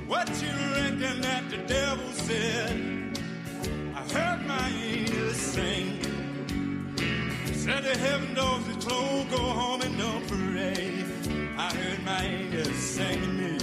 What you reckon that the devil said? I heard my angels sing. Said the heaven doors are closed, go home and don't parade. I heard my angels sing to me.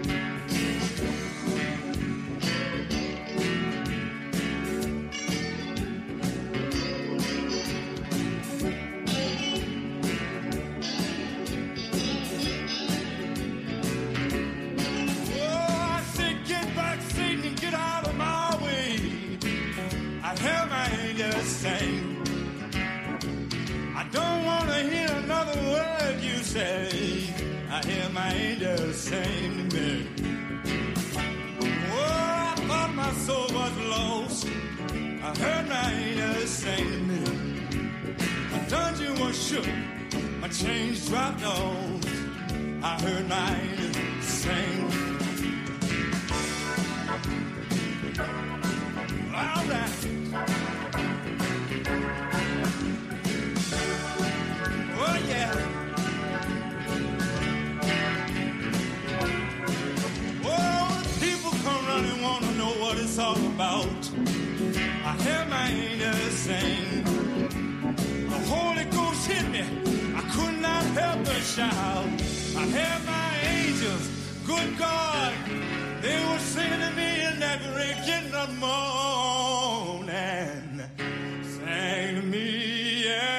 Sing. I don't want to hear another word you say. I hear my angels sing to me. Oh, I thought my soul was lost. I heard my angels sing to me. My dungeon was shook, my chains dropped off. I heard my angels sing. All right. Oh yeah. Oh, people come running, wanna know what it's all about. I hear my angels sing. The Holy Ghost hit me, I could not help but shout. I hear my angels, good God, they were singing to me in that break in the morning. Sang to me, yeah.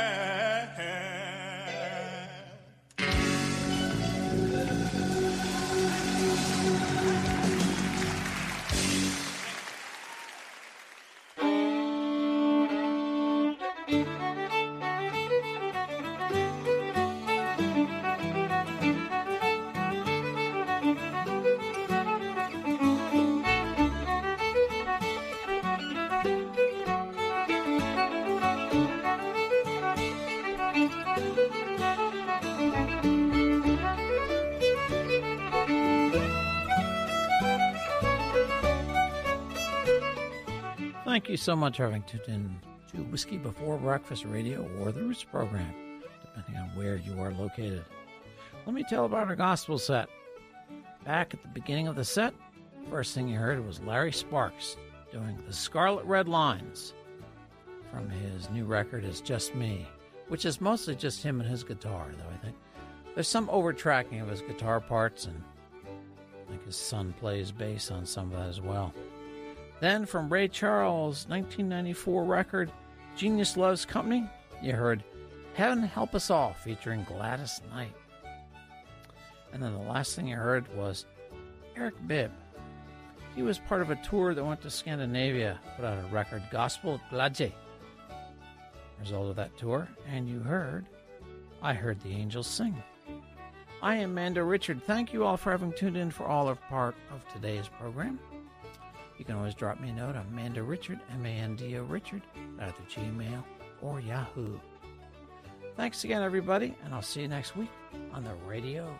Thank you so much for having tuned in to Whiskey Before Breakfast Radio or the Roots program, depending on where you are located. Let me tell about our gospel set. Back at the beginning of the set, first thing you heard was Larry Sparks doing the Scarlet Red Lines from his new record, It's Just Me, which is mostly just him and his guitar, though I think. There's some over-tracking of his guitar parts, and I think his son plays bass on some of that as well. Then from Ray Charles' 1994 record, Genius Loves Company, you heard Heaven Help Us All featuring Gladys Knight. And then the last thing you heard was Eric Bibb. He was part of a tour that went to Scandinavia, put out a record, Gospel Gladje. Result of that tour, and you heard I Heard the Angels Sing. I am Manda Richard. Thank you all for having tuned in for all of part of today's program. You can always drop me a note on Manda Richard, M-A-N-D-O Richard, at either Gmail or Yahoo. Thanks again, everybody, and I'll see you next week on the radio.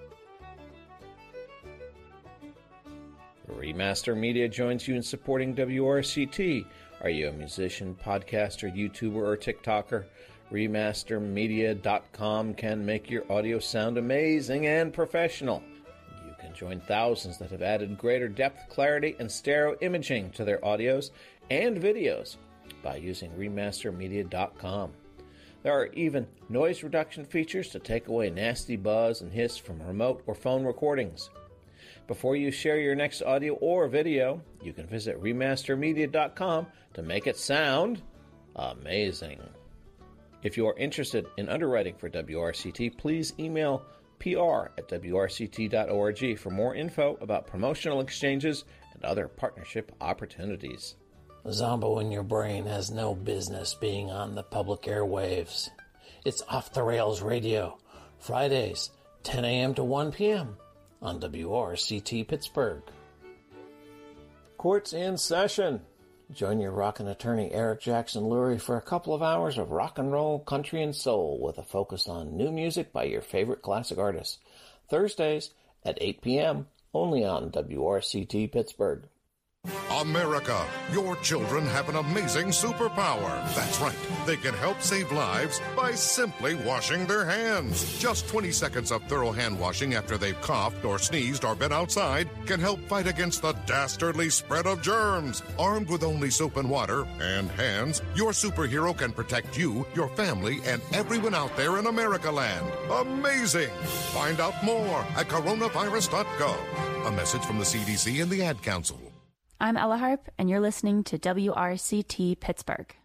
Remaster Media joins you in supporting WRCT. Are you a musician, podcaster, YouTuber, or TikToker? Remastermedia.com can make your audio sound amazing and professional. You can join thousands that have added greater depth, clarity, and stereo imaging to their audios and videos by using Remastermedia.com. There are even noise reduction features to take away nasty buzz and hiss from remote or phone recordings. Before you share your next audio or video, you can visit Remastermedia.com to make it sound amazing. If you are interested in underwriting for WRCT, please email pr@wrct.org for more info about promotional exchanges and other partnership opportunities. Zombo in your brain has no business being on the public airwaves. It's Off the Rails Radio, Fridays, 10 a.m. to 1 p.m. on WRCT Pittsburgh. Court's in session. Join your rockin' attorney Eric Jackson Lurie for a couple of hours of rock and roll, country, and soul with a focus on new music by your favorite classic artists. Thursdays at 8 p.m. only on WRCT Pittsburgh. On America, your children have an amazing superpower. That's right. They can help save lives by simply washing their hands. Just 20 seconds of thorough hand washing after they've coughed or sneezed or been outside can help fight against the dastardly spread of germs. Armed with only soap and water and hands, your superhero can protect you, your family, and everyone out there in America land. Amazing! Find out more at coronavirus.gov. A message from the CDC and the Ad Council. I'm Ella Harp, and you're listening to WRCT Pittsburgh.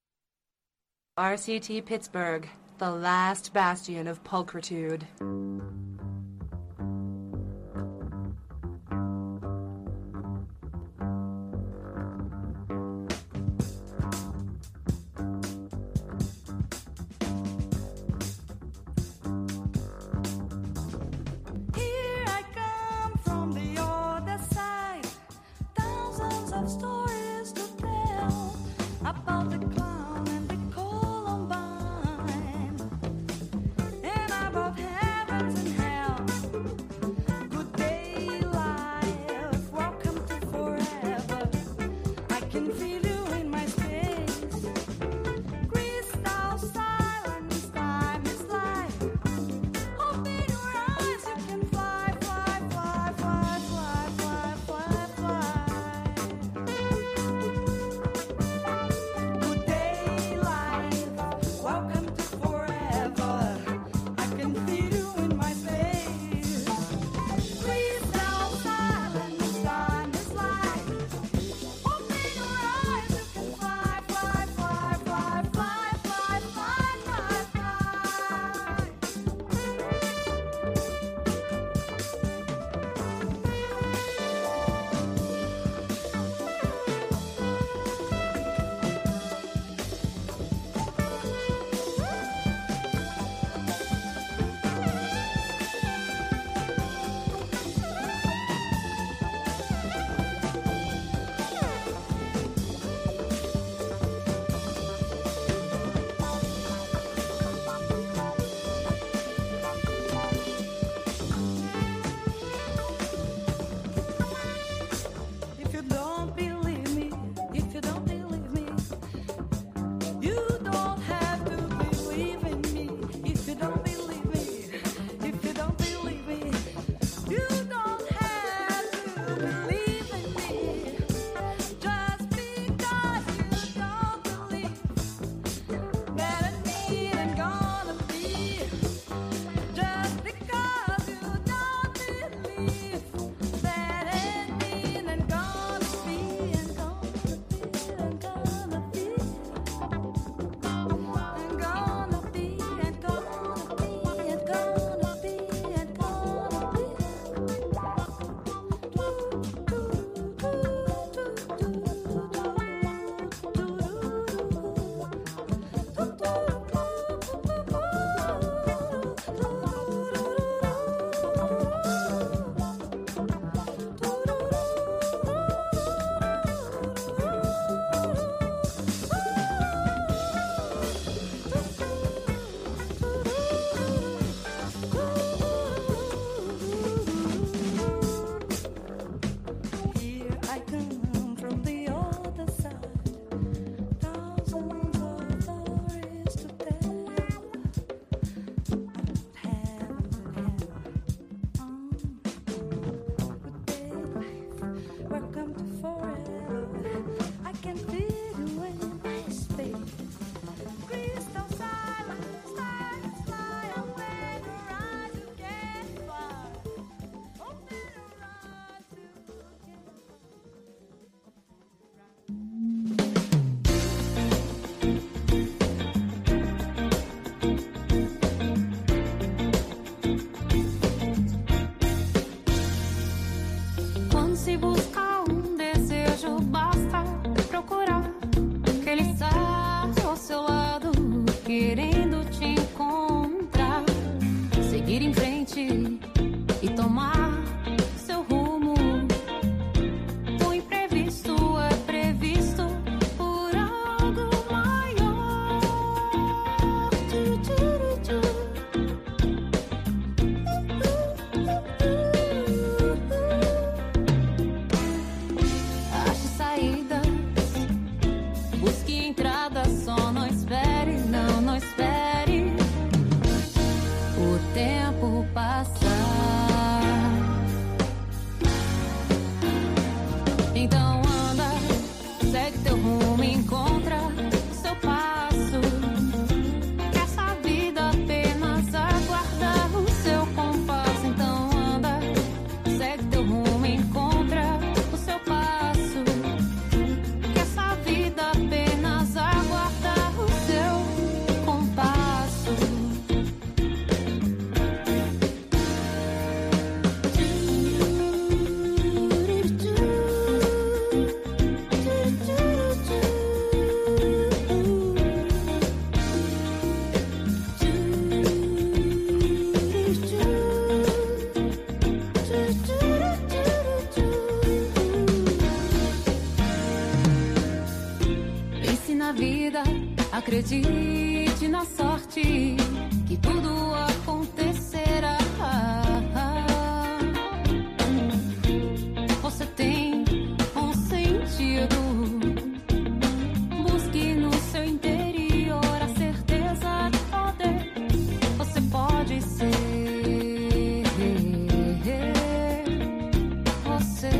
RCT Pittsburgh, the last bastion of pulchritude. Acredite na sorte, que tudo acontecerá. Você tem um sentido. Busque no seu interior a certeza de poder. Você pode ser. Você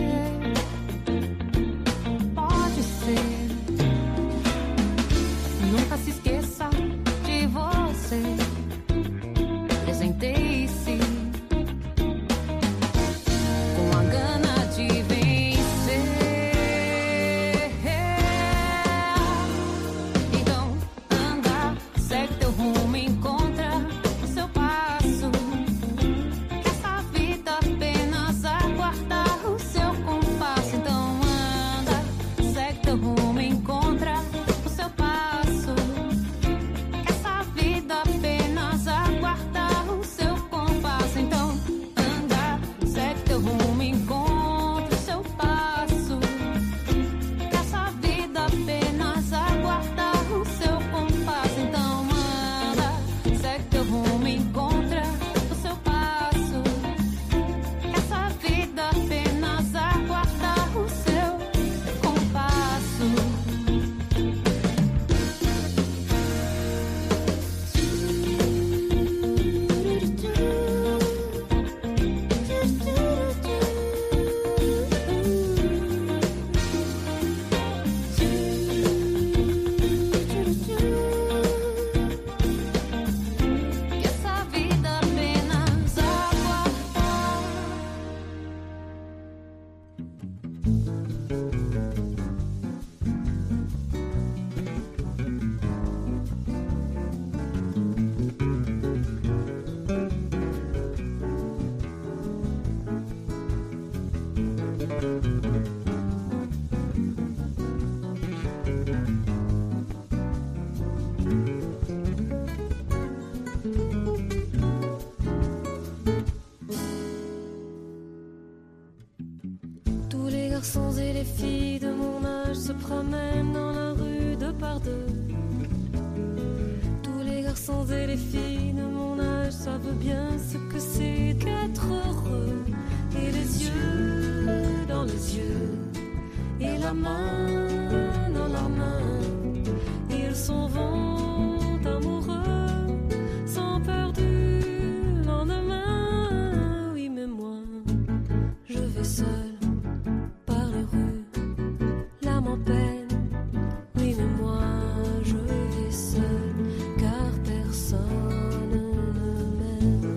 pode ser. Nunca se esqueça de você. Presenteie-se com a gana de vencer. Então anda, segue teu rumo, encontra o seu passo. Que essa vida apenas aguarda o seu compasso. Então anda, segue teu rumo, encontra o seu passo. Que essa vida apenas aguarda o seu compasso. Então anda, segue teu rumo, encontra o seu passo. Que essa vida apenas aguarda o seu compasso. Então anda, segue teu rumo, encontra o seu passo. Que essa vida apenas aguarda o seu compasso. Que essa vida apenas aguarda. Tous les garçons et les filles de mon âge se promènent dans la rue de par deux. Tous les garçons et les filles de mon âge savent bien ce que c'est qu'être heureux. Et les yeux dans les yeux, et la main dans la main, ils s'en vont amoureux, sans peur du lendemain. Oui, mais moi, je vais seul par les rues, l'âme en peine. Oui, mais moi, je vais seul, car personne ne m'aime.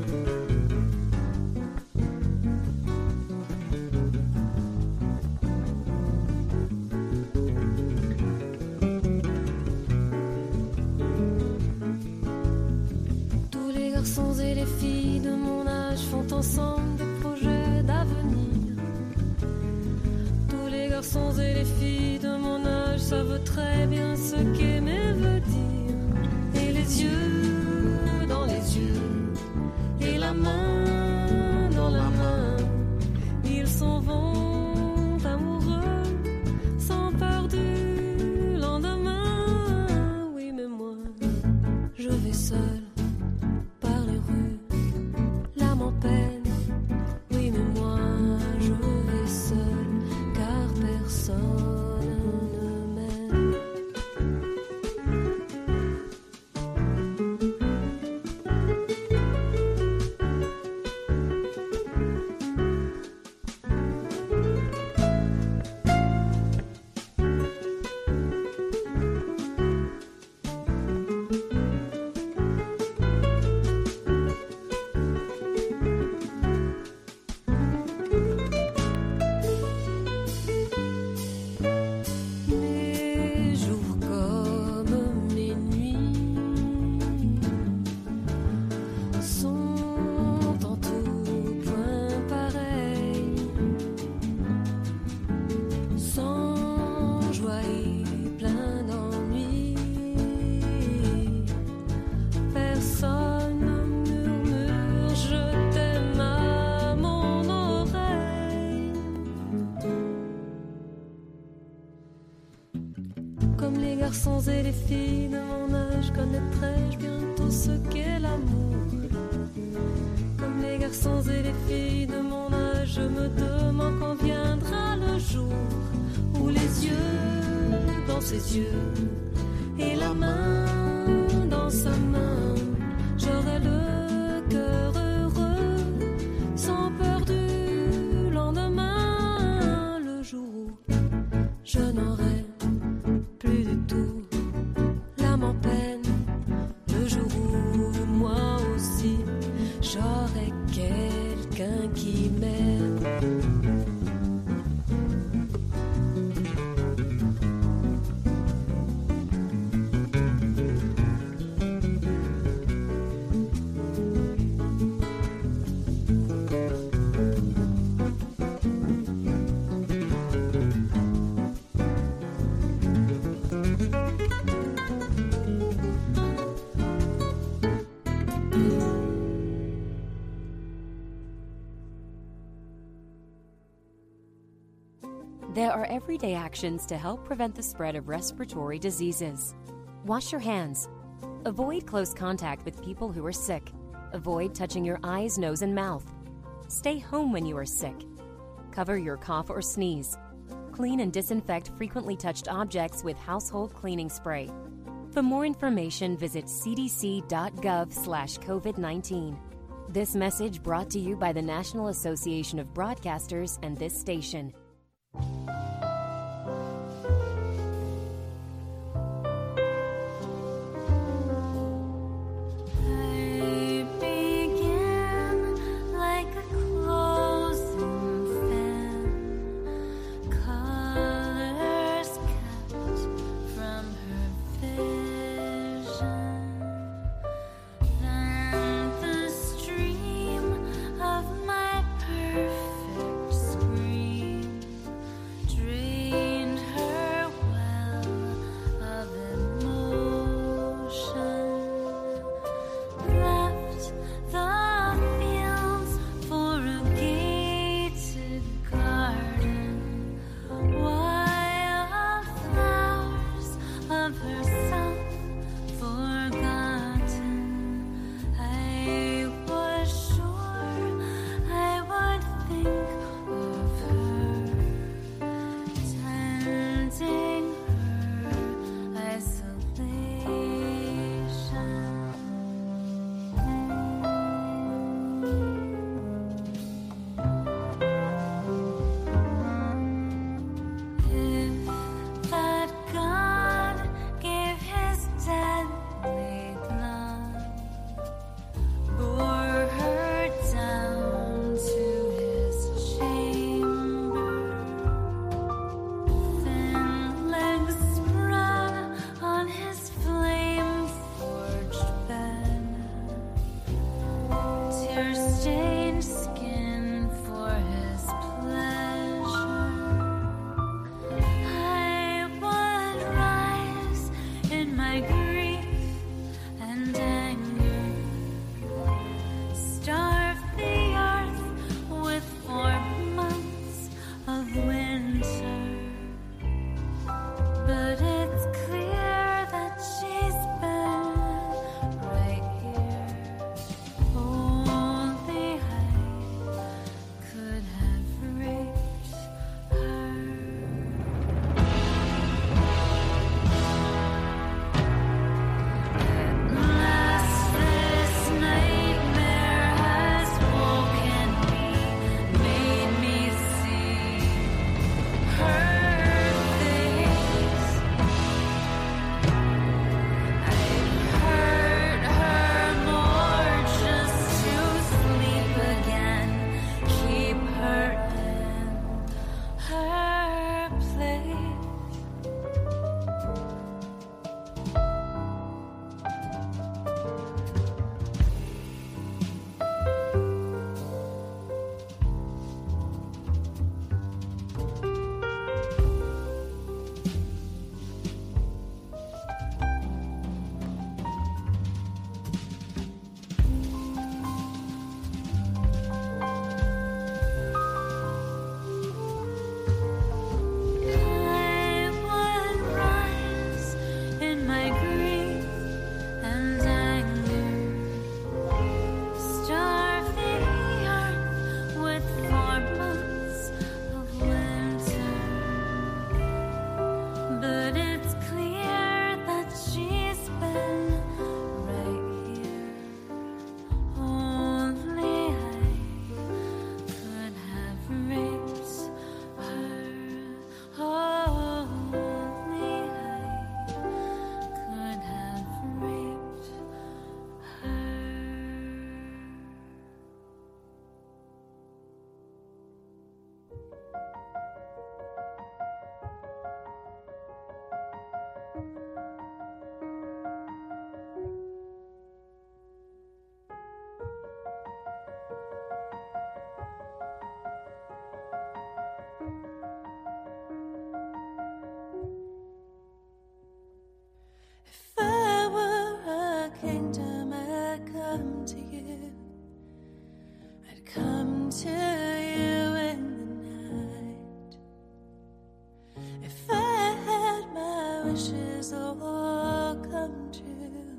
Tous les garçons et les filles de mon âge font ensemble des projets d'avenir. Tous les garçons et les filles de mon âge savent très bien ce qu'aimer veut dire. Et les yeux dans les yeux, et la main dans la main, ils s'en vont amoureux, sans peur du lendemain. Oui, mais moi, je vais seul par les rues, l'âme en peine. Oui, mais moi, je vais seul, car personne ne m'aime. garçons et les filles de mon âge, connaîtrai-je bientôt ce qu'est l'amour? Comme les garçons et les filles de mon âge, je me demande quand viendra le jour où les yeux dans ses yeux et la main dans sa main, j'aurai le cœur heureux, sans peur du lendemain, le jour où je n'aurai plus du tout l'âme en peine, le jour où moi aussi j'aurai quelqu'un qui m'aime. There are everyday actions to help prevent the spread of respiratory diseases. Wash your hands. Avoid close contact with people who are sick. Avoid touching your eyes, nose, and mouth. Stay home when you are sick. Cover your cough or sneeze. Clean and disinfect frequently touched objects with household cleaning spray. For more information, visit cdc.gov/COVID-19. This message brought to you by the National Association of Broadcasters and this station. Stream of my perfect scream. wishes all come true,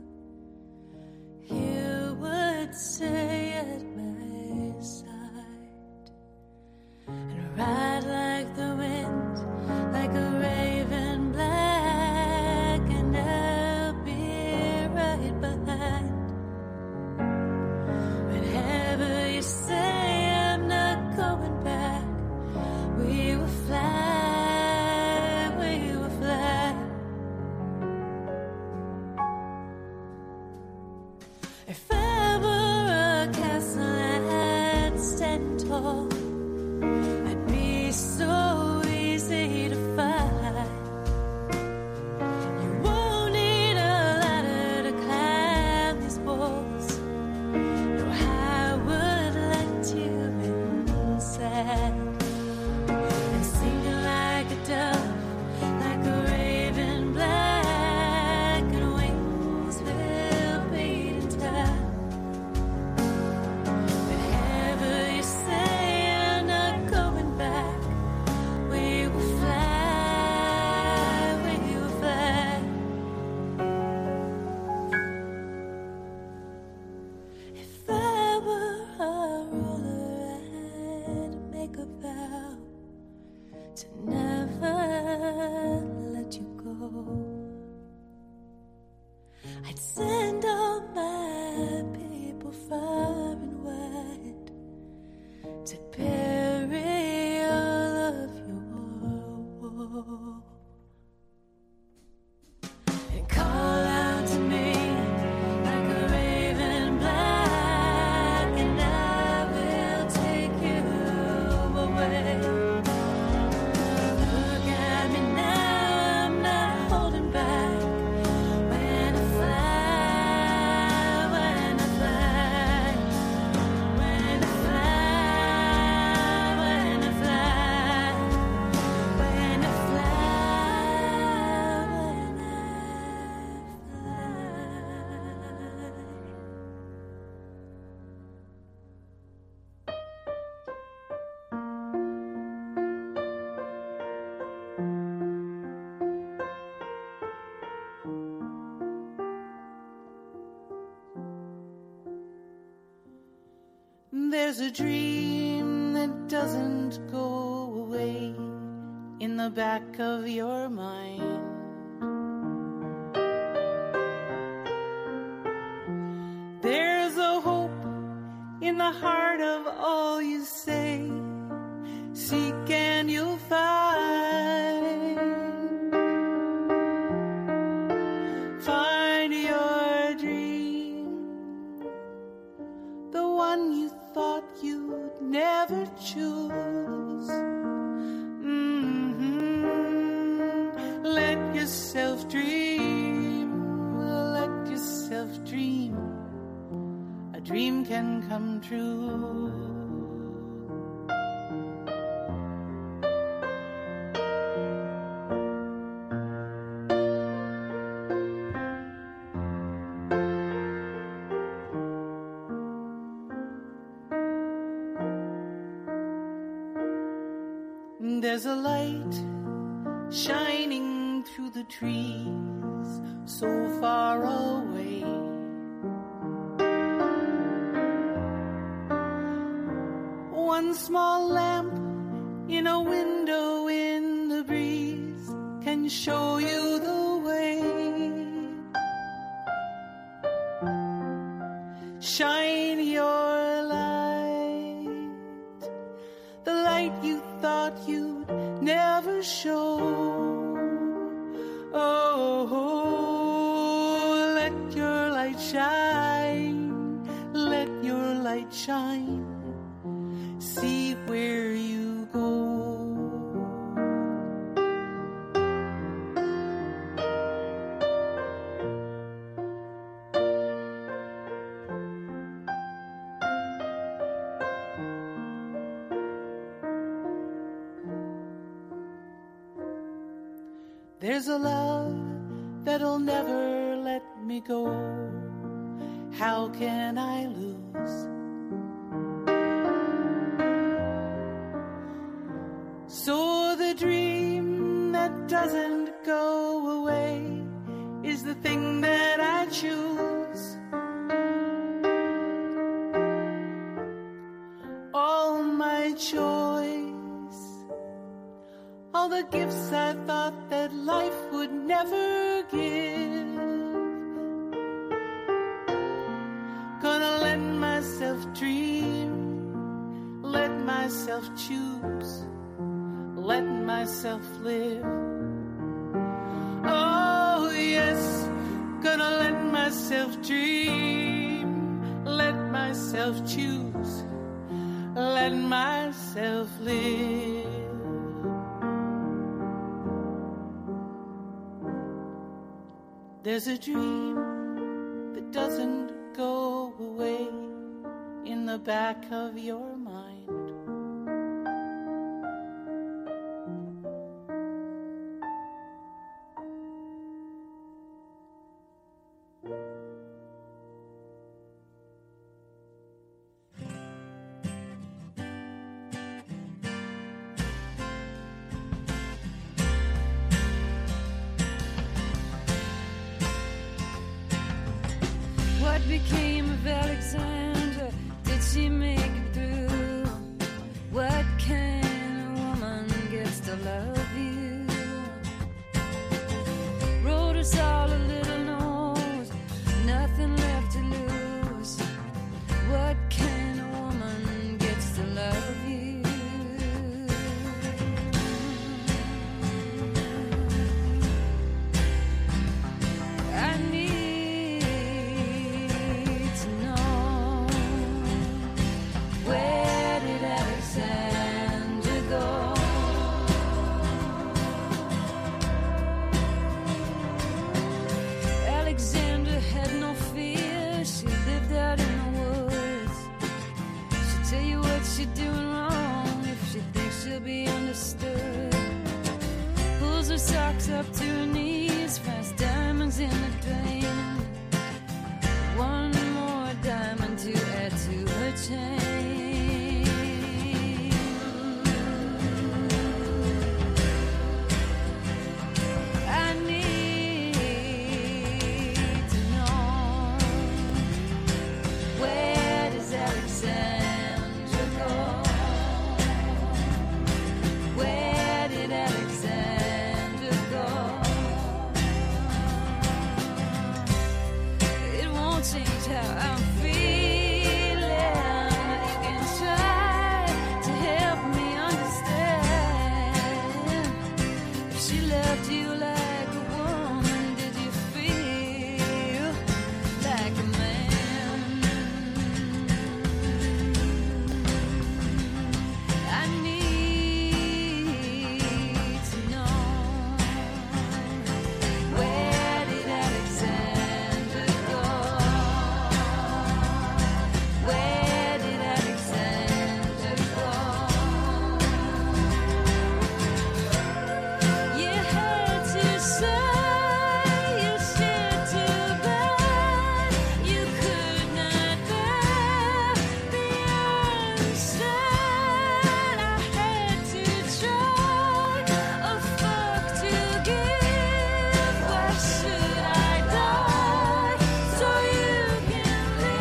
you would stay at my side and ride like the wind, like a raven black, and I'll be right behind. Whenever you say I'm not going back, we will fly, we will fly. If I were a castle I'd stand tall, I'd be so easy to find. You won't need a ladder to climb these walls. No, I would let you inside and sing like a dove, like a raven black, and wings will beat in time. Whenever you say I'm not going back, we will fly, we will fly. If I were a ruler, I'd make a vow to never let you go. I'd send all my people far and wide to bury all of your woe and call out to me like a raven black, and I will take you away. Look at me now, I'm not holding back. When I fly, when I fly, when I fly, when I fly, when I fly, when I There's a dream that doesn't go away in the back of your mind. There's a hope in the heart of all you say. Seek and you'll find. Find your dream, the one you thought you'd never choose. Let yourself dream, let yourself dream. A dream can come true. There's a light shining through the trees so far away. One small lamp in a window in the breeze can show you the way. Shine your light, the light you thought you'd never show. Oh, let your light shine, let your light shine. See where you go. There's a love that'll never let me go. How can I lose? So the dream that doesn't go away is the thing that I choose. All my choice, all the gifts I thought that life would never give. Gonna let myself dream, let myself choose, let myself live. Oh yes, gonna let myself dream, let myself choose, let myself live. There's a dream that doesn't go away in the back of your mind. What became of Alexandra? Did she make it through? What kind of woman gets to love you? Wrote us all a little note, nothing left to lose. What kind of woman gets to love you? I need to know, where did Alexandra go? Alexandra had no fear. She lived out in the woods. She'll tell you what she's doing wrong if she thinks she'll be understood. Pulls her socks up to her knees, finds diamonds in the drain. One more diamond to add to her chain. I need to know, where does Alexandra go? Where did Alexandra go? It won't change how I'm feeling. You can try to help me understand. If she loved you like a woman, did you feel like a man? I need to know, where did Alexandra go? Where did Alexandra go? You had to say, you shared to bear. You could not bear the unsaid. I had to try a fuck to give. Why should I die so you can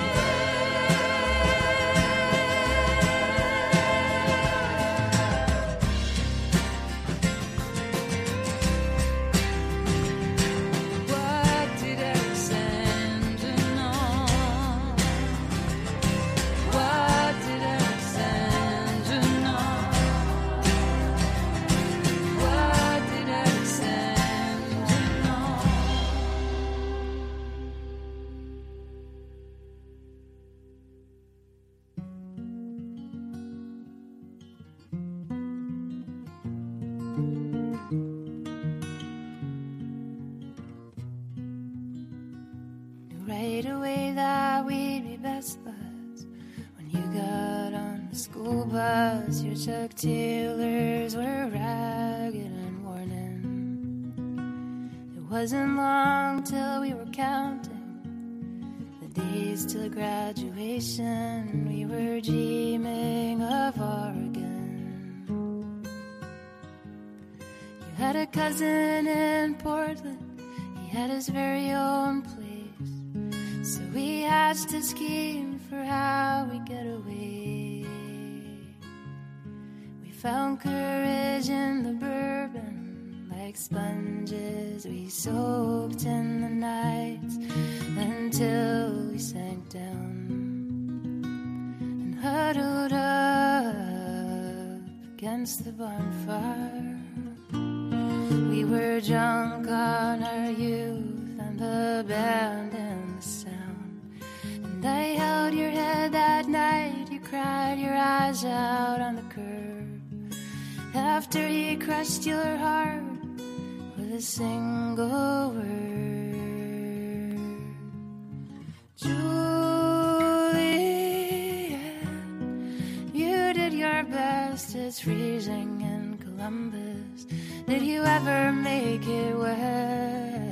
What did Alexandra know? What did Alexandra know? What did Alexandra know? Knew right away that we'd be best buds. When you got on the school bus, your Chuck Taylors were ragged and worn in. It wasn't long till we were counting the days till graduation. We were dreaming of Oregon. You had a cousin in Portland. He had his very own place. So we hatched a scheme for how we get away. We found courage in the bourbon, like sponges we soaked in the nights until we sank down and huddled up against the bonfire. We were drunk on our youth and the band and the sound. And I held your head that night, you cried your eyes out on the curb. After he crushed your heart with a single word. Juliet, you did your best, it's freezing in Columbus. Did you ever make it west?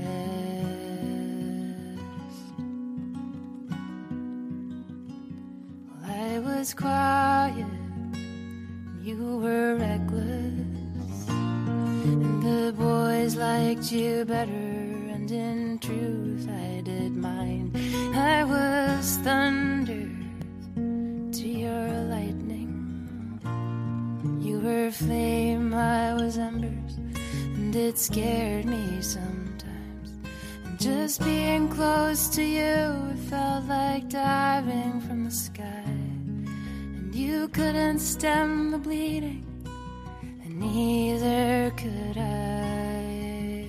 Well, I was quiet, you were reckless, and the boys liked you better, and in truth I did mine. I was thunder to your lightning. You were flame, I was embers, and it scared me sometimes. And just being close to you, it felt like diving from the sky. And you couldn't stem the bleeding, and neither could I.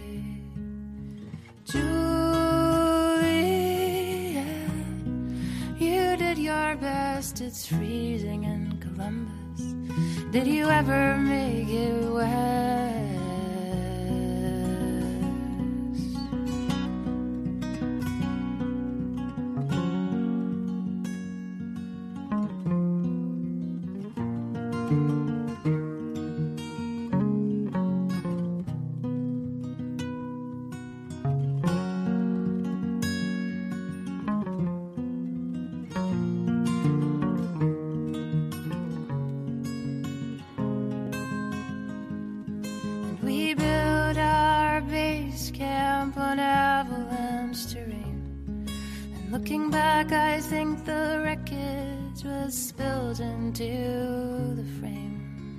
Juliet, you did your best, it's freezing in Columbus. Did you ever make it west? We built our base camp on avalanche terrain. And looking back, I think the wreckage was spilled into the frame.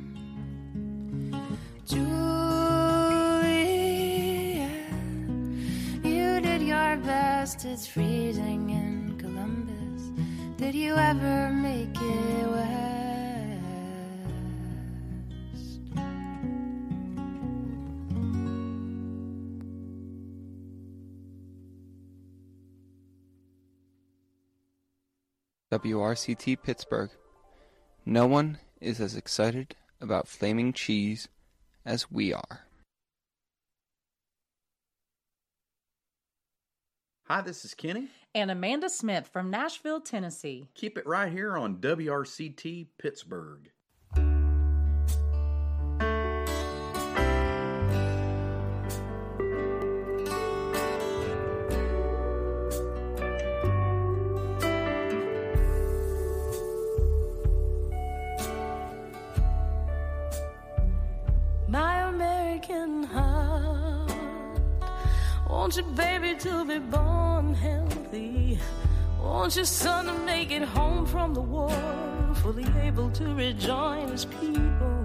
Juliet, you did your best, it's freezing in Columbus. Did you ever make it west? WRCT Pittsburgh. No one is as excited about flaming cheese as we are. Hi, this is Kenny. And Amanda Smith from Nashville, Tennessee. Keep it right here on WRCT Pittsburgh. My American heart wants your baby to be born healthy. Want your son to make it home from the war, fully able to rejoin his people.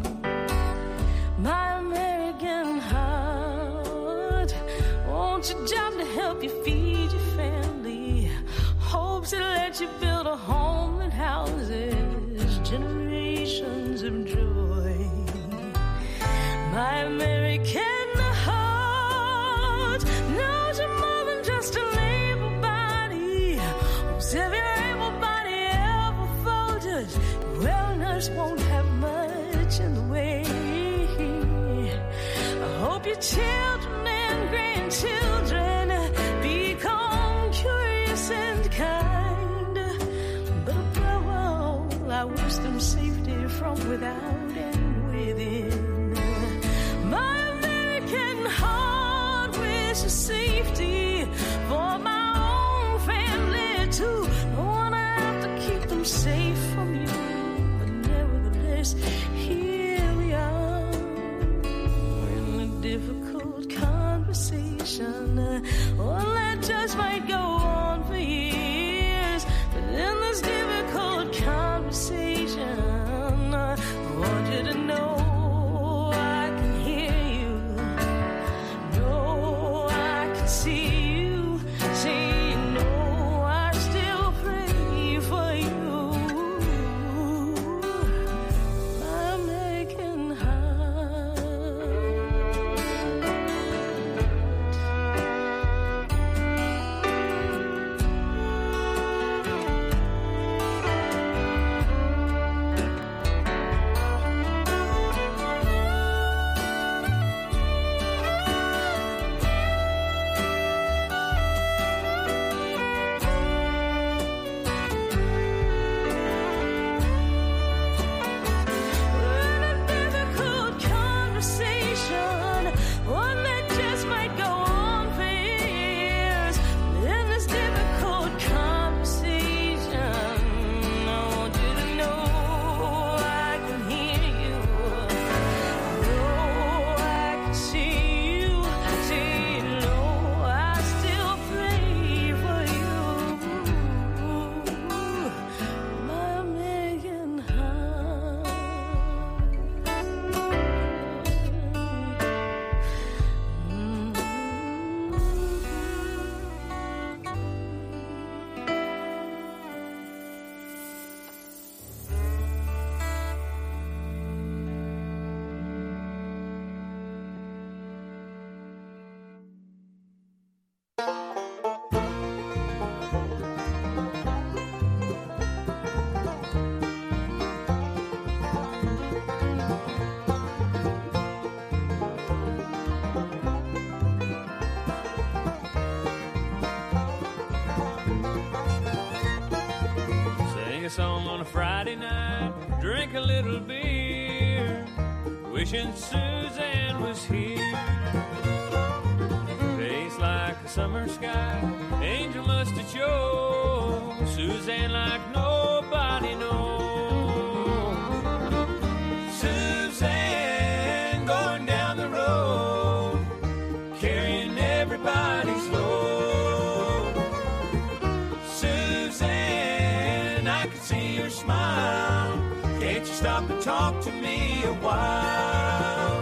My American heart wants your job to help you feed your family. Hopes to let you build a home that houses generations of joy. My American heart knows you're more than just a labor body. Whose every able body ever folded, wellness won't have much in the way. I hope your children and grandchildren become curious and kind. But above all, I wish them safety from without and within. My American heart wishes safety for my own family too. Don't wanna have to keep them safe from you, but nevertheless, here we are in a difficult conversation. song on a Friday night, drink a little beer, wishing Suzanne was here. Face like a summer sky, angel must have chose Suzanne like nobody knows. Suzanne going down the road, carrying everybody's load. Suzanne, I can see your smile. Can't you stop and talk to me a while?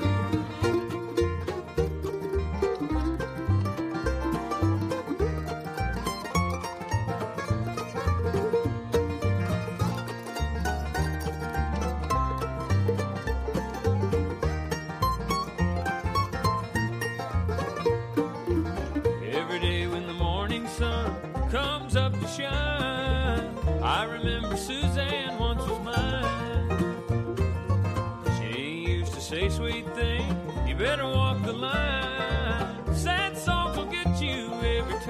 Comes up to shine. I remember Suzanne once was mine. She used to say sweet thing, you better walk the line. Sad songs will get you every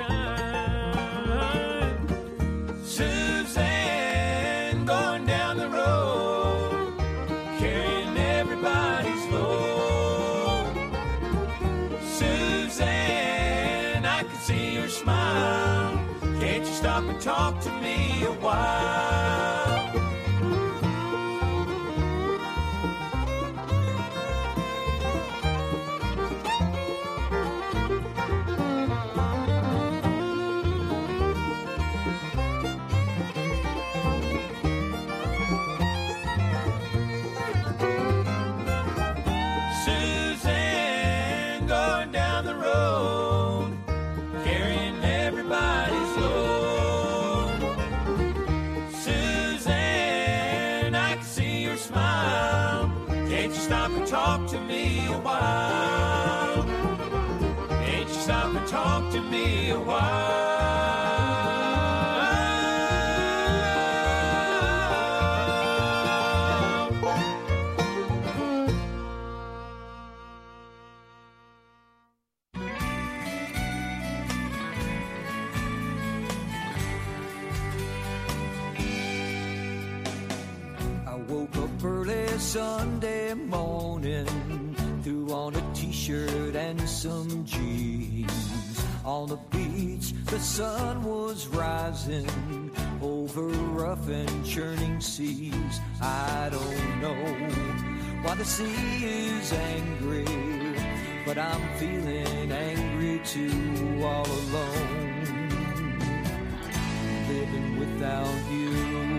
time. Suzanne going down the road, carrying everybody's load. Suzanne, I can see your smile. Can't you stop and talk to me a while? Suzanne going down the road, carrying everybody's load. Suzanne, I can see your smile. Can't you stop and talk to me a while? Can't you stop and talk to me a while? Sunday morning, threw on a t-shirt and some jeans. On the beach, the sun was rising over rough and churning seas. I don't know why the sea is angry, but I'm feeling angry too, all alone, living without you.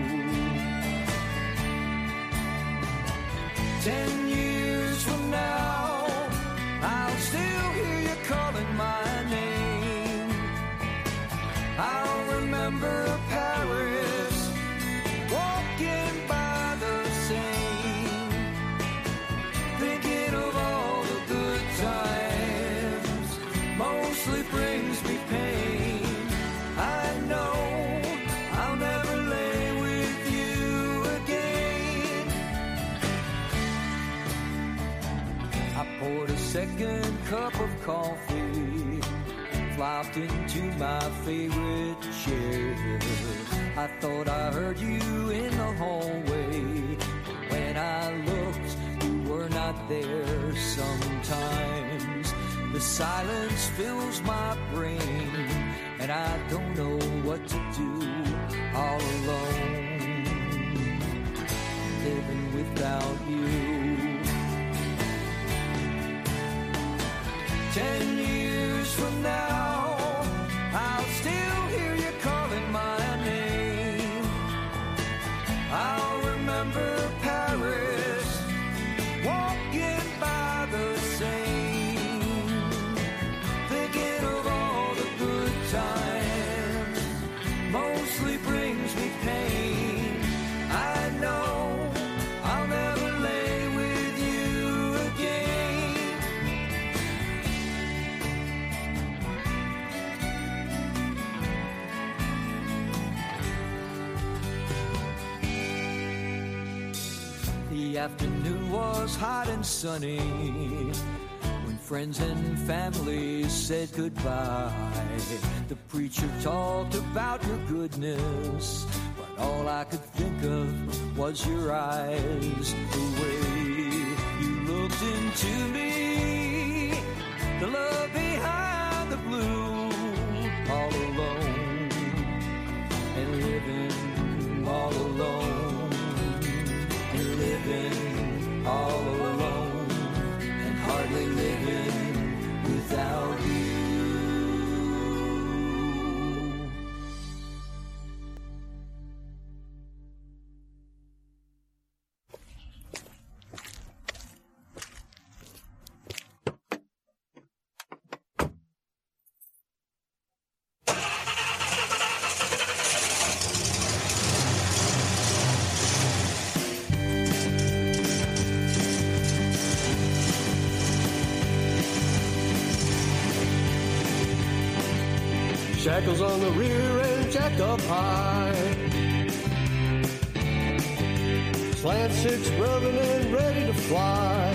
10 years from now, I'll still hear you calling my name. I'll remember Paris, walking by the Seine, thinking of all the good times, mostly brings me pain. I know I'll never lay with you again. I poured a second cup of coffee, flopped into my favorite chair. I thought I heard you in the hallway. When I looked, you were not there. Sometimes the silence fills my brain, and I don't know what to do, all alone, living without you. 10 years from now, I'll still hear you calling my name. I'll remember Paris, walking by the Seine, thinking of all the good times, mostly brings me pain. I know I'll never lay with you again. The afternoon was hot and sunny when friends and family said goodbye. The preacher talked about your goodness, but all I could think of was your eyes, the way you looked into me, the love behind the blue, all alone and living all alone. You're living all alone and hardly living without you. Shackles on the rear and jacked up high. Slant six rubbing and ready to fly.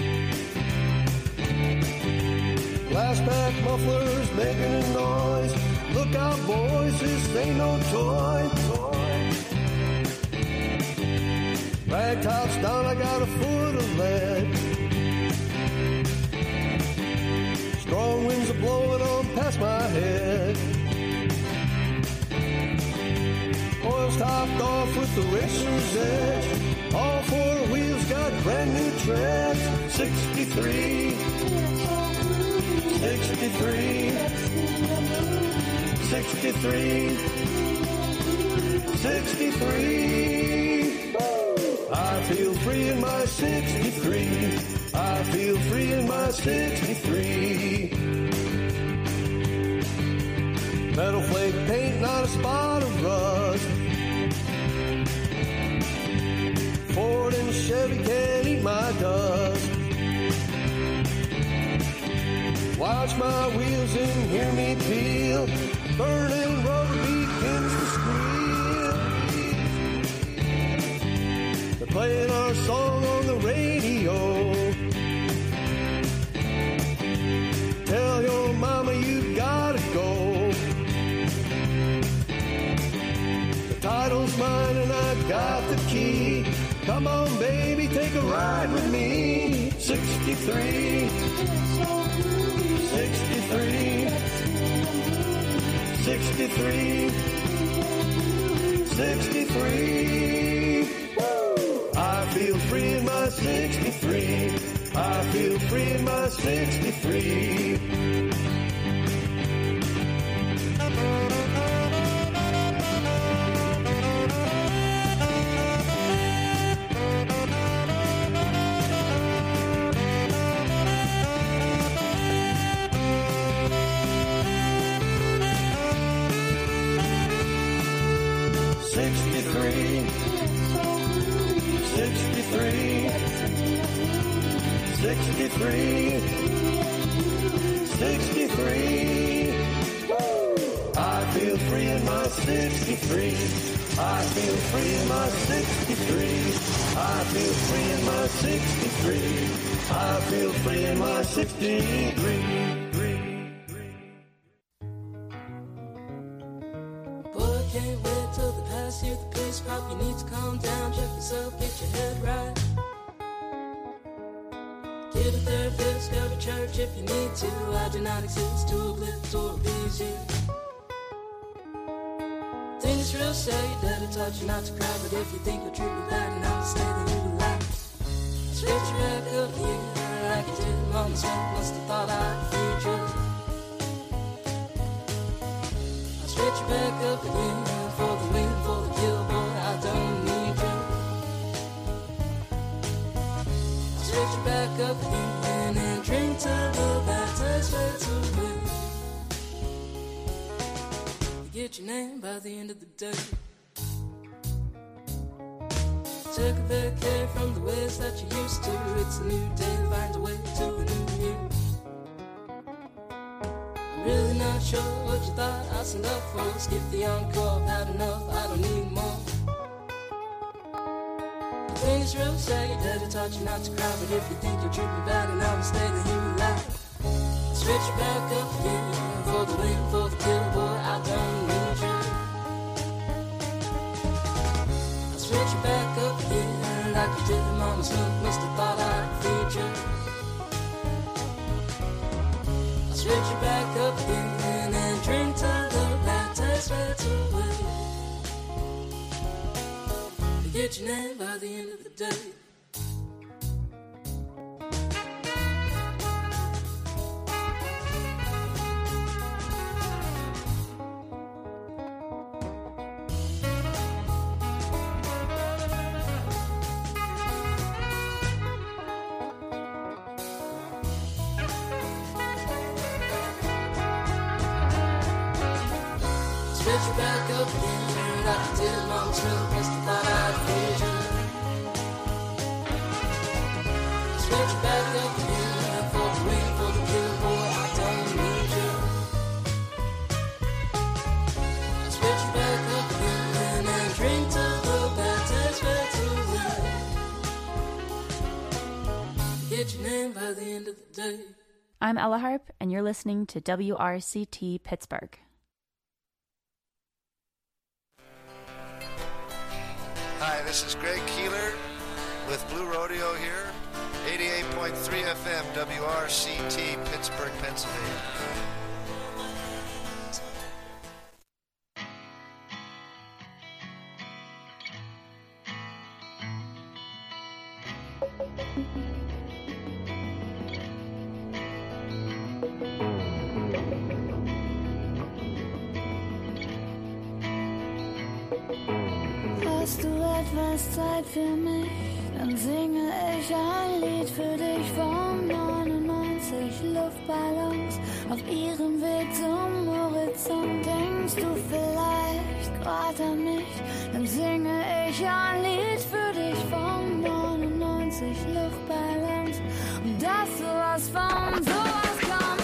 Glass back mufflers making a noise. Look out, boys, this ain't no toy. Rag tops down, I got a foot of lead. Strong winds are blowing on past my head. Oil's topped off with the racer's edge. All four wheels got brand new treads. 63, 63, 63, 63. I feel free in my 63. I feel free in my 63. Metal flake paint, not a spot of rust. Ford and Chevy can't eat my dust. Watch my wheels and hear me peel. Burning rubber begins to squeal. They're playing our song on the radio. Tell your mama you gotta go. The title's mine and I got the key. Come on, baby, take a ride with me. 63, 63, 63, 63. I feel free in my 63. I feel free in my 63. Sixty-three, 63. I feel free in my 63. I feel free in my 63. I feel free in my 63. I feel free in my 63. Boy, can't wait till the past year the pace pop. You need to calm down, check yourself, get your head right. Get a therapist, go to church if you need to. I do not exist to uplift or appease you. Think it's real sad that I taught you not to cry, but if you think you'll treat me bad and I'll stay, then you will laugh. Switch you back up here like you did. Mama Smith must have thought I'd feed you. I'll switch you back up again for the win, for the kill, boy, I don't need you. Switch you back up again and drink till the bad taste fades away. You get your name by the end of the day. Take a vacay from the ways that you used to. It's a new day, find a way to a new you. I'm really not sure what you thought I signed up for. Skip the encore, I've had enough, I don't need more. I think it's real sad that I taught you not to cry, but if you think you'll treat me bad and I'll stay, then you will laugh. Switch you back up again for the win, for the kill, boy, I don't need you. myself, must have thought I'd feed you. I stretch you back up again and drink till the bad taste fades away. Forget your name by the end of the day. Stretch your back up again, I can tell mom myself, must have thought I'd feed you. Stretch your back up again, for the wait for the kill, boy, I don't need you. Stretch your back up again and drink till the bad taste fades away. Get your name by the end of the day. I'm Ella Harp, and you're listening to WRCT Pittsburgh. Hi, this is Greg Keeler with Blue Rodeo here, 88.3 FM, WRCT, Pittsburgh, Pennsylvania. Hast du etwas Zeit für mich? Dann singe ich ein Lied für dich von 99 Luftballons auf ihrem Weg zum Horizont. Denkst du vielleicht grad an mich? Dann singe ich ein Lied für dich von 99 Luftballons. Und dass sowas von sowas kommt,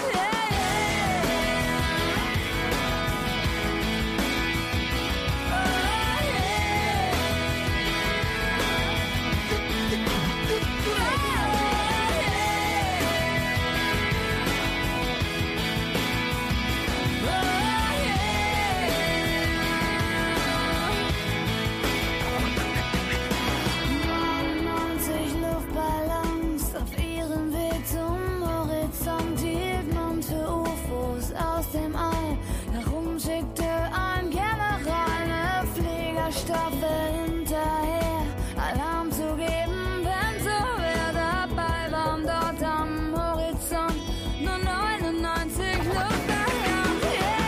hinterher, Alarm zu geben, wenn so wer dabei war. Dort am Horizont nur 99 Luftballons.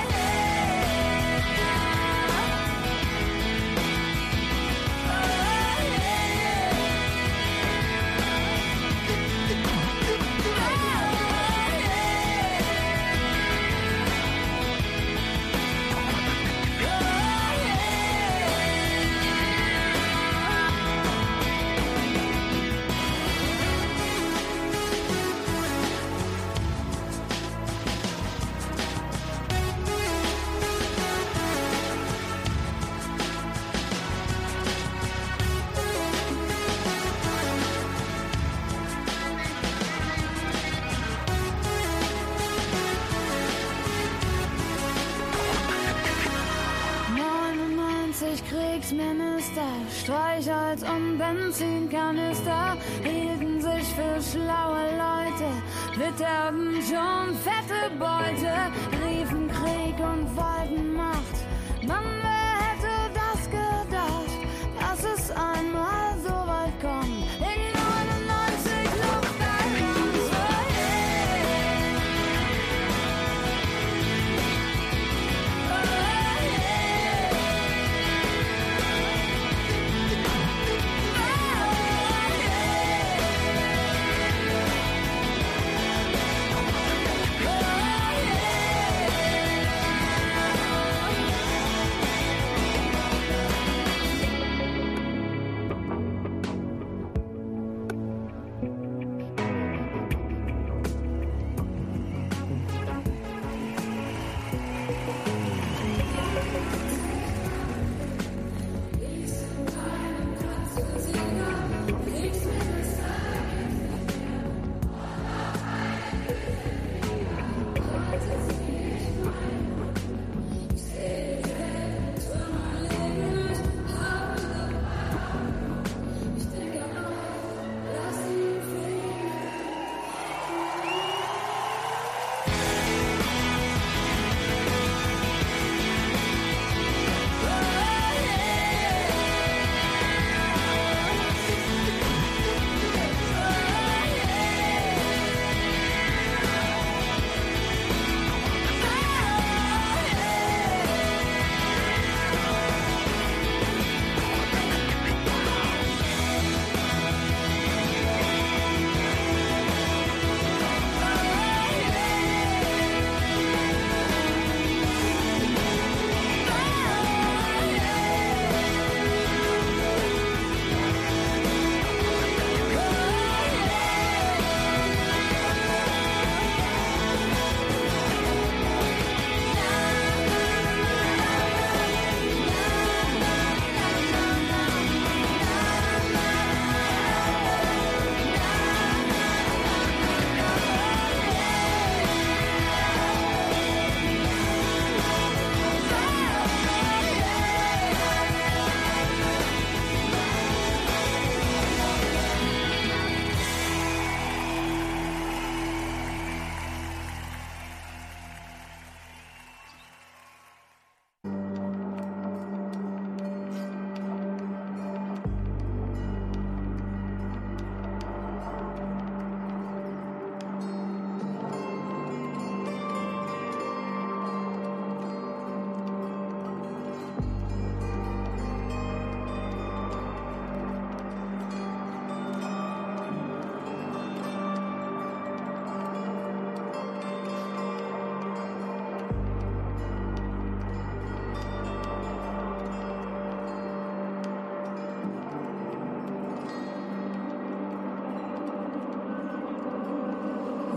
Kriegsminister, Streichholz und Benzinkanister hielten sich für schlaue Leute, witterten schon fette Beute, riefen Krieg und wollten Macht. Mann, wer hätte das gedacht, dass es einmal so weit kommt? In 99 Luftballons, oh yeah. Oh yeah.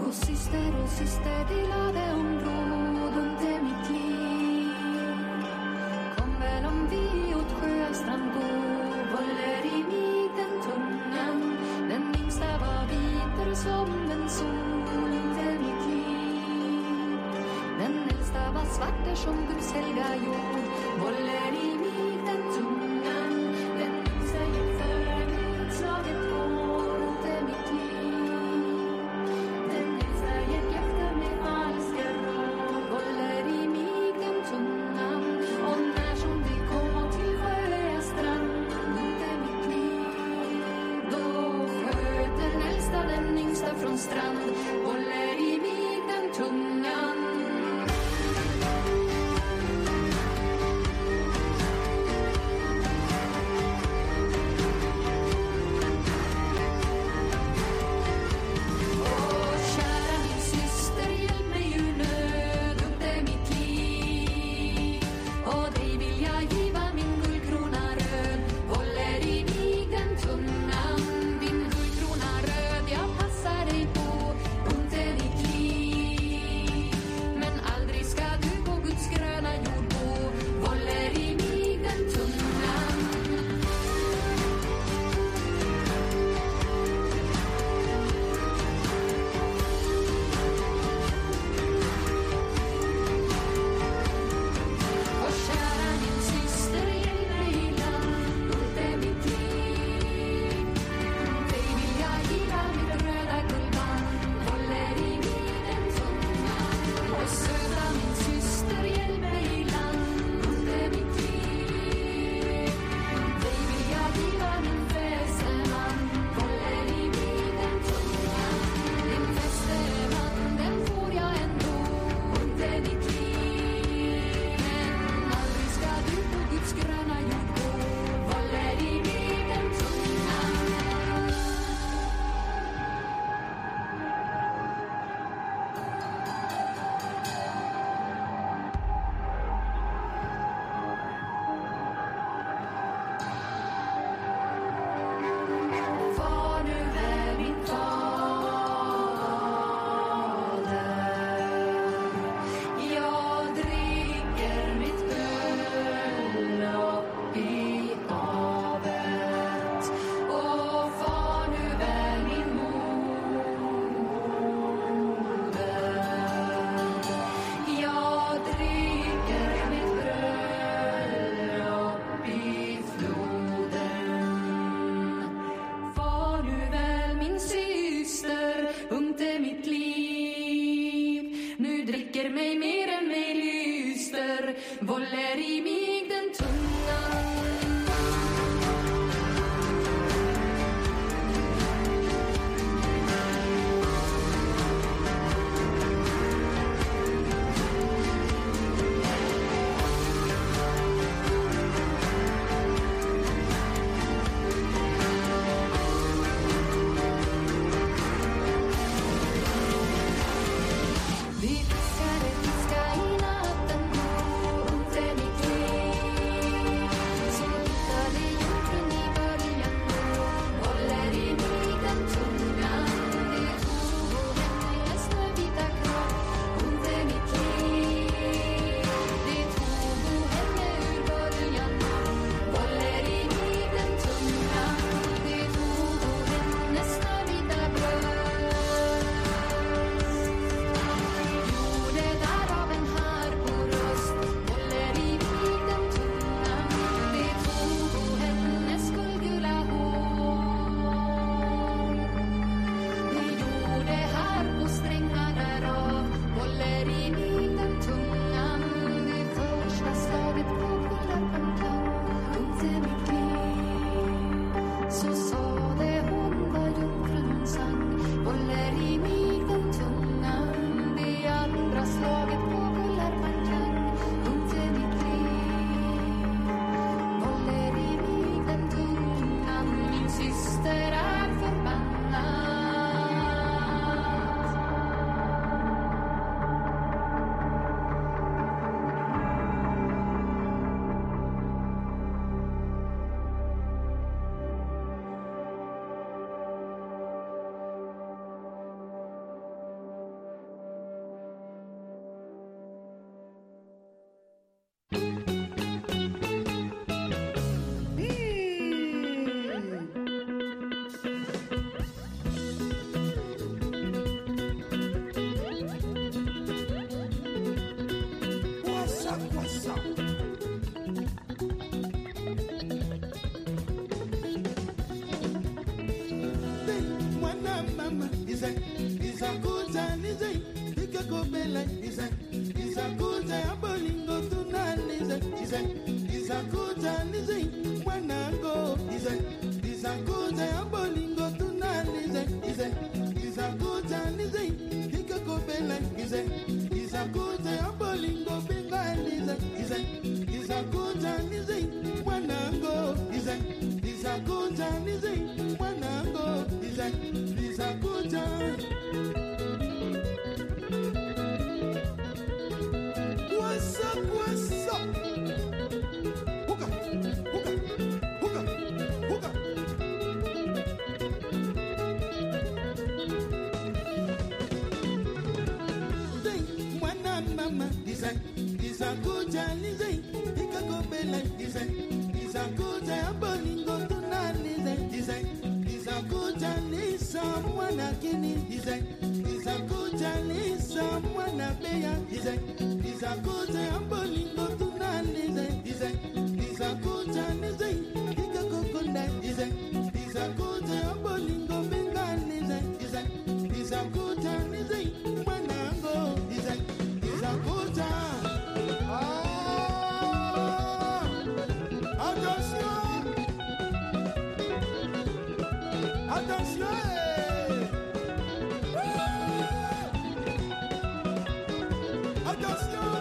Och syster delade områd under mitt liv. Kom väl om vi åt Sjöstrand gå, håller i mig den tungan. Den yngsta var vitare som en sol under mitt liv. Den äldsta var svarter som Guds helga jord, håller i mig den tungan. Den yngsta gick före mig slaget år under mitt liv. Den äldsta gick efter mig falska råd, håller i mig den tungan. Och när som vi kom till Sjöstrand under mitt liv, då sköt den äldsta den yngsta från strand, håller i mig den tungan. Isakuta nize ikakopela isakuta ya bolingo tunalize isakuta nize mwanango isakuta ya bolingo tunalize isakuta nize ikakopela isakuta ya bolingo bengalize isakuta nize mwanango isakuta nize mwanango isakuta. What's up, what's up? Hookah, hookah, hookah, hookah. Zay, mwana mama, isakuta nizay, ikakopela isakuta ya bolingo tunalize isakuta nisa mwana kini isakuta nisa mwana beya isakuta ya bolingo tunalize isakuta nize ikakokonda isakuta ya bolingo bengalize isakuta nize mwanango isakuta. Attention, attention. Attention!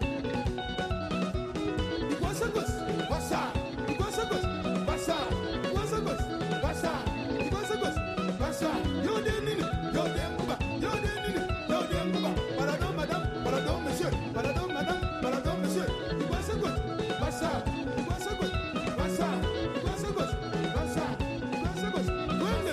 Iguasa gos, passa! Iguasa gos, passa! Iguasa gos, passa! Iguasa gos, passa! Yo de nini, yo de mbuba, yo de nini, yo de mbuba. Pardon madame, pardon monsieur, pardon madame, pardon monsieur. Iguasa gos, passa! Iguasa gos, passa! Iguasa gos, passa! Iguasa gos, bueno.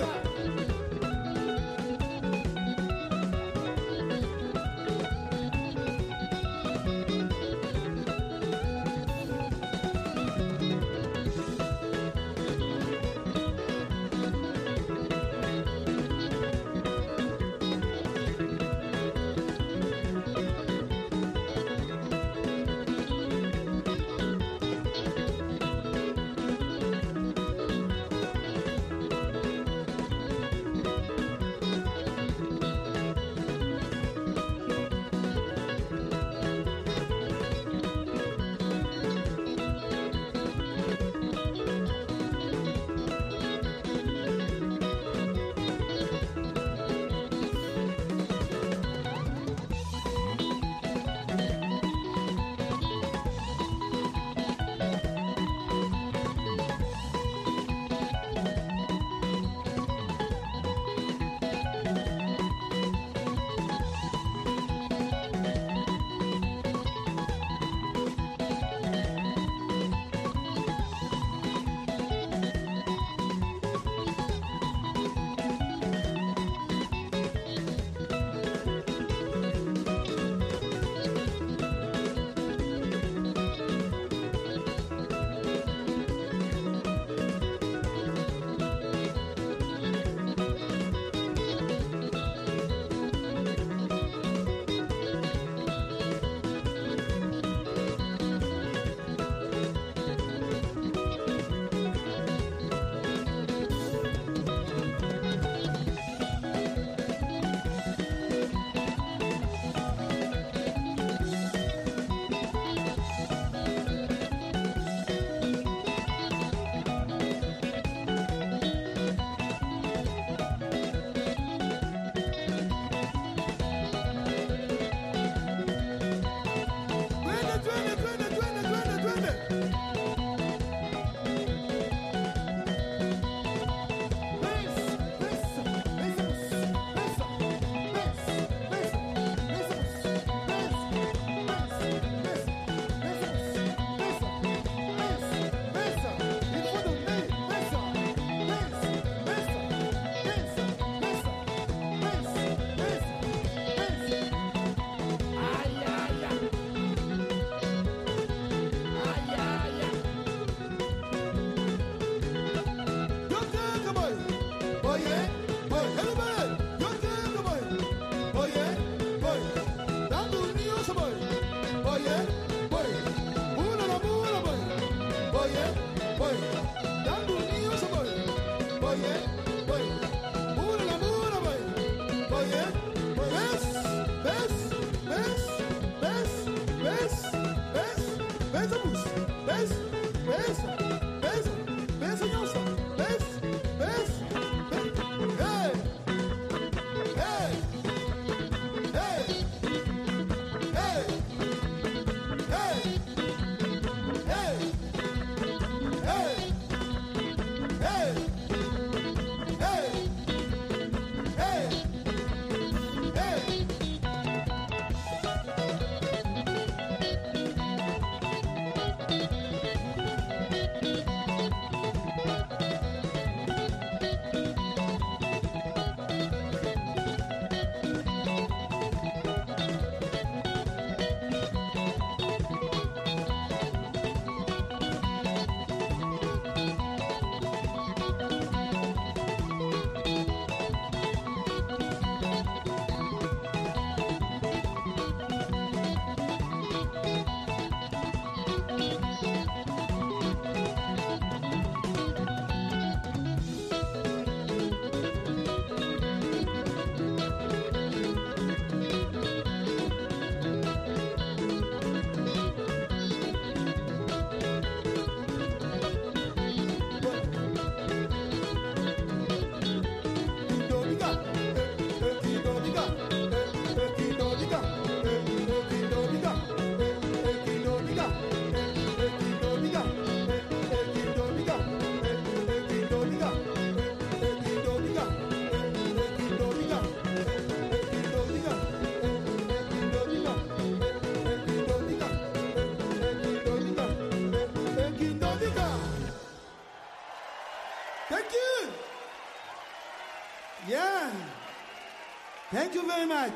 Thank you very much.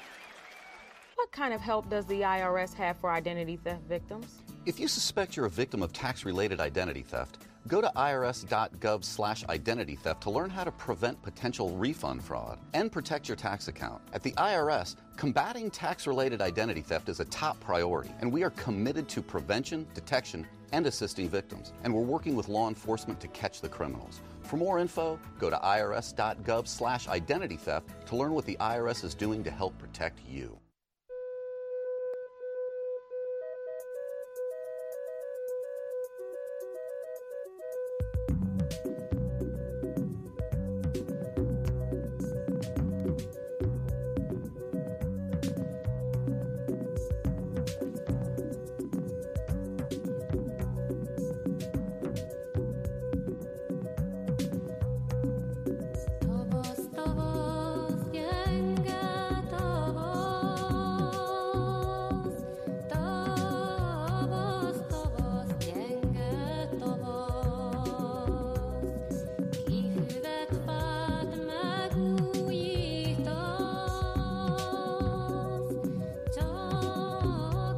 What kind of help does the IRS have for identity theft victims? If you suspect you're a victim of tax-related identity theft, go to irs.gov/identity theft to learn how to prevent potential refund fraud and protect your tax account. At the IRS, combating tax-related identity theft is a top priority, and we are committed to prevention, detection, and assisting victims. And we're working with law enforcement to catch the criminals. For more info, go to irs.gov/identity theft to learn what the IRS is doing to help protect you.